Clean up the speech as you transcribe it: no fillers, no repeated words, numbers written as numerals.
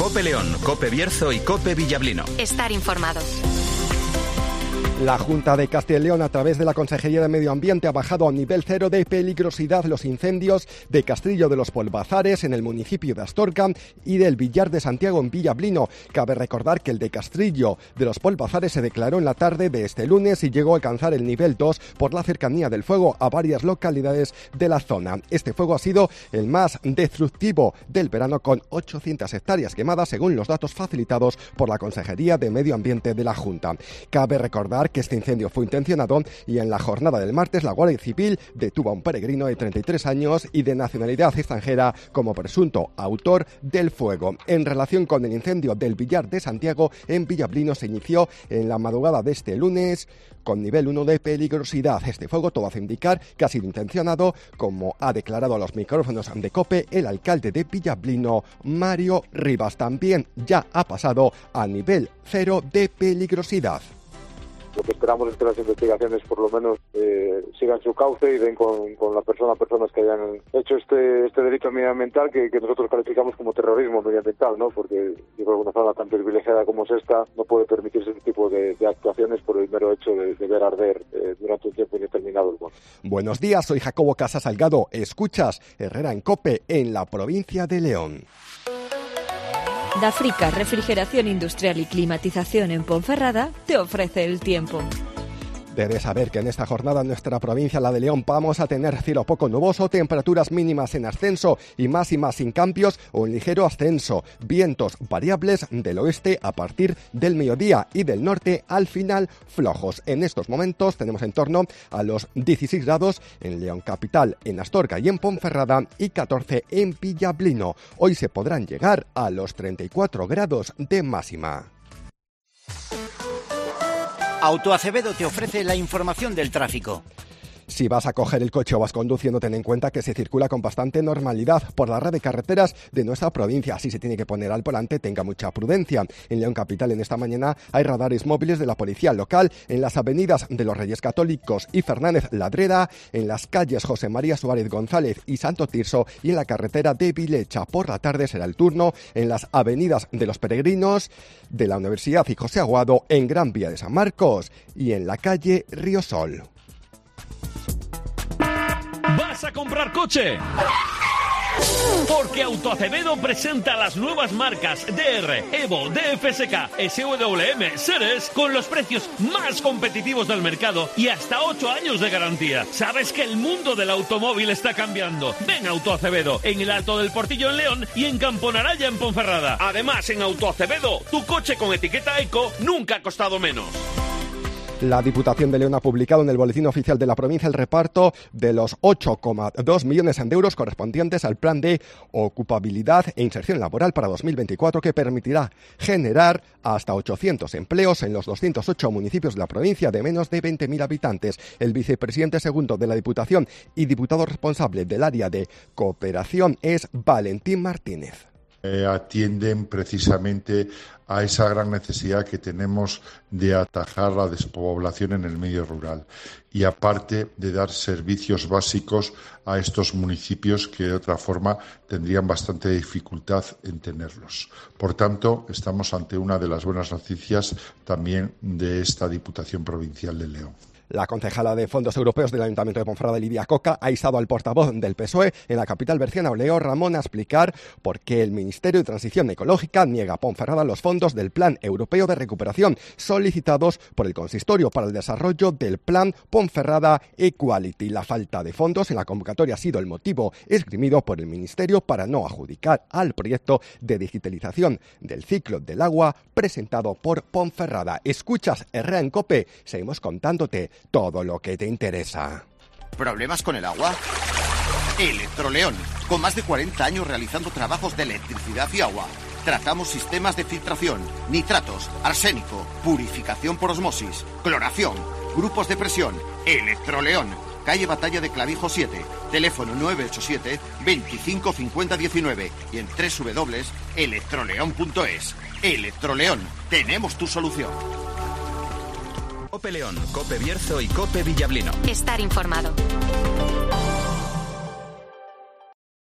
Cope León, Cope Bierzo y Cope Villablino. Estar informado. La Junta de Castilla y León, a través de la Consejería de Medio Ambiente, ha bajado a nivel 0 de peligrosidad los incendios de Castrillo de los Polvazares en el municipio de Astorga y del Villar de Santiago en Villablino. Cabe recordar que el de Castrillo de los Polvazares se declaró en la tarde de este lunes y llegó a alcanzar el nivel 2 por la cercanía del fuego a varias localidades de la zona. Este fuego ha sido el más destructivo del verano, con 800 hectáreas quemadas, según los datos facilitados por la Consejería de Medio Ambiente de la Junta. Cabe recordar que este incendio fue intencionado y en la jornada del martes la Guardia Civil detuvo a un peregrino de 33 años y de nacionalidad extranjera como presunto autor del fuego. En relación con el incendio del Villar de Santiago en Villablino, se inició en la madrugada de este lunes con nivel 1 de peligrosidad. Este fuego todo hace indicar que ha sido intencionado, como ha declarado a los micrófonos de COPE el alcalde de Villablino, Mario Rivas. También ya ha pasado a nivel 0 de peligrosidad. Lo que esperamos es que las investigaciones por lo menos sigan su cauce y den con la personas que hayan hecho este delito medioambiental que nosotros calificamos como terrorismo medioambiental, ¿no? Porque yo creo que una zona tan privilegiada como es esta no puede permitirse este tipo de actuaciones por el mero hecho de ver arder durante un tiempo indeterminado el bosque. Buenos días, soy Jacobo Casas Salgado. Escuchas Herrera en COPE en la provincia de León. Dafrica, refrigeración industrial y climatización en Ponferrada, te ofrece el tiempo. Debes saber que en esta jornada en nuestra provincia, la de León, vamos a tener cielo poco nuboso, temperaturas mínimas en ascenso y máximas sin cambios o en ligero ascenso. Vientos variables del oeste a partir del mediodía y del norte al final flojos. En estos momentos tenemos en torno a los 16 grados en León capital, en Astorga y en Ponferrada y 14 en Villablino. Hoy se podrán llegar a los 34 grados de máxima. Autoacevedo te ofrece la información del tráfico. Si vas a coger el coche o vas conduciendo, ten en cuenta que se circula con bastante normalidad por la red de carreteras de nuestra provincia. Si se tiene que poner al volante, tenga mucha prudencia. En León capital, en esta mañana, hay radares móviles de la policía local en las avenidas de los Reyes Católicos y Fernández Ladreda, en las calles José María Suárez González y Santo Tirso y en la carretera de Vilecha. Por la tarde será el turno en las avenidas de los Peregrinos, de la Universidad y José Aguado, en Gran Vía de San Marcos y en la calle Riosol. ¿Vas a comprar coche? Porque Autoacevedo presenta las nuevas marcas DR, Evo, DFSK, SWM, Seres con los precios más competitivos del mercado y hasta 8 años de garantía. ¿Sabes que el mundo del automóvil está cambiando? Ven a Autoacevedo en el Alto del Portillo en León y en Camponaraya en Ponferrada. Además, en Autoacevedo, tu coche con etiqueta Eco nunca ha costado menos. La Diputación de León ha publicado en el Boletín Oficial de la provincia el reparto de los 8,2 millones de euros correspondientes al Plan de Ocupabilidad e Inserción Laboral para 2024, que permitirá generar hasta 800 empleos en los 208 municipios de la provincia de menos de 20.000 habitantes. El vicepresidente segundo de la Diputación y diputado responsable del área de cooperación es Valentín Martínez. Atienden precisamente a esa gran necesidad que tenemos de atajar la despoblación en el medio rural y aparte de dar servicios básicos a estos municipios que de otra forma tendrían bastante dificultad en tenerlos. Por tanto, estamos ante una de las buenas noticias también de esta Diputación Provincial de León. La concejala de Fondos Europeos del Ayuntamiento de Ponferrada, Lidia Coca, ha instado al portavoz del PSOE en la capital berciana, Leo Ramón, a explicar por qué el Ministerio de Transición Ecológica niega a Ponferrada los fondos del Plan Europeo de Recuperación solicitados por el Consistorio para el desarrollo del Plan Ponferrada Equality. La falta de fondos en la convocatoria ha sido el motivo esgrimido por el Ministerio para no adjudicar al proyecto de digitalización del ciclo del agua presentado por Ponferrada. Escuchas Herrera en COPE, seguimos contándote todo lo que te interesa. ¿Problemas con el agua? Electroleón, con más de 40 años realizando trabajos de electricidad y agua. Tratamos sistemas de filtración, nitratos, arsénico, purificación por osmosis, cloración, grupos de presión. Electroleón, calle Batalla de Clavijo 7, teléfono 987 25 50 19 y en www.electroleón.es. Electroleón, tenemos tu solución. Cope León, Cope Bierzo y Cope Villablino. Estar informado.